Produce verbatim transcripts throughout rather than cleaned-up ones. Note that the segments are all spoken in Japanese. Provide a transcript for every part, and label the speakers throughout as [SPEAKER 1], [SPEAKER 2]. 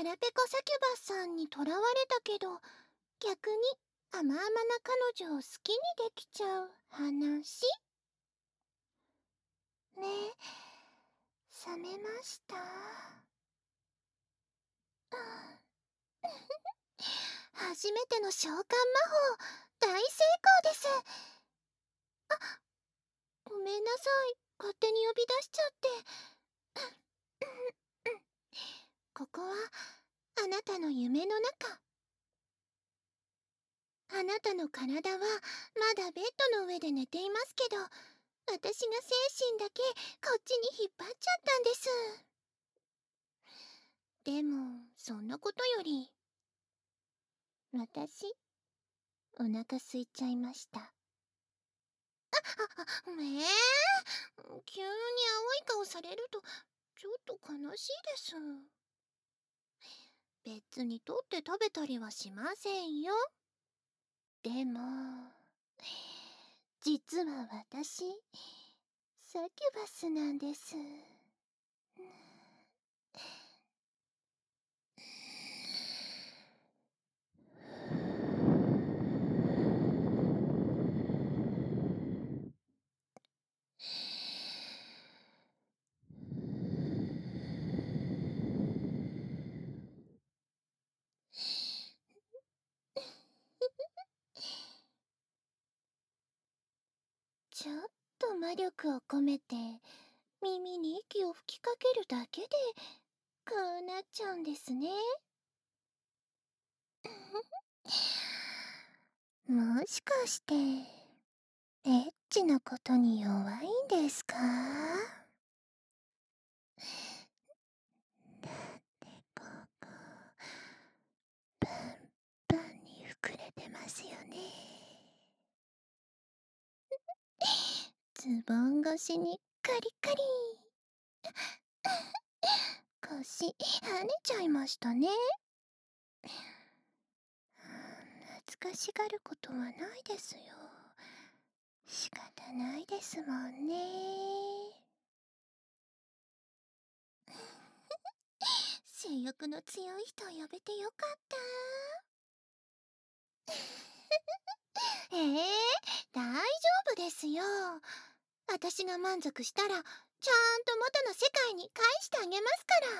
[SPEAKER 1] 腹ペコサキュバスさんにとらわれたけど、逆に甘々な彼女を好きにできちゃう話。ねえ、冷めました？初めての召喚魔法、大成功です。あ、ごめんなさい。勝手に呼び出しちゃって。ここは、あなたの夢の中。あなたの体はまだベッドの上で寝ていますけど、私が精神だけこっちに引っ張っちゃったんです。でも、そんなことより、私、お腹空いちゃいました。あ、あ、めえ、急に青い顔されると、ちょっと悲しいです。別に取って食べたりはしませんよ。でも、実は私、サキュバスなんです。ちょっと魔力を込めて耳に息を吹きかけるだけでこうなっちゃうんですね。もしかしてエッチなことに弱いんですか？だってここパンパンに膨れてますよね。ズボン越しにカリカリ。腰跳ねちゃいましたね。恥ずかしがることはないですよ。仕方ないですもんね。性欲の強い人を呼べてよかった。ええー、大丈夫ですよ。私が満足したらちゃんと元の世界に返してあげますから。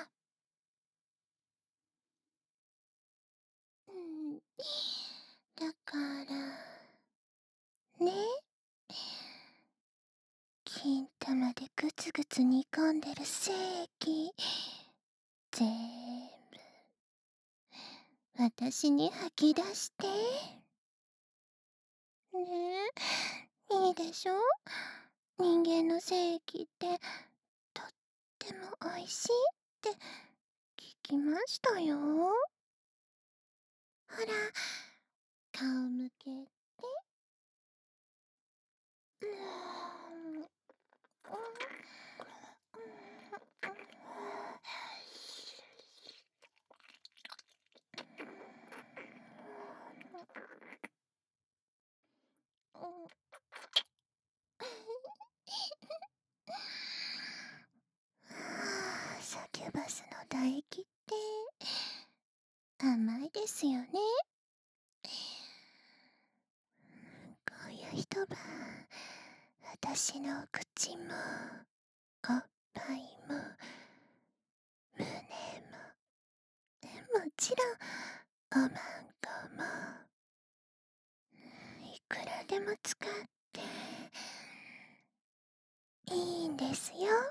[SPEAKER 1] うん、だからね、金玉でグツグツ煮込んでる精液ぜんぶ私に吐き出して。ねえ、いいでしょ？人間の精液ってとってもおいしいって聞きましたよ。ほら、顔向けて。うーん、サキュバスの唾液って甘いですよね。こういう一晩、私の口もおっぱいも胸ももちろんおまんこもいくらでも使っていいんですよ。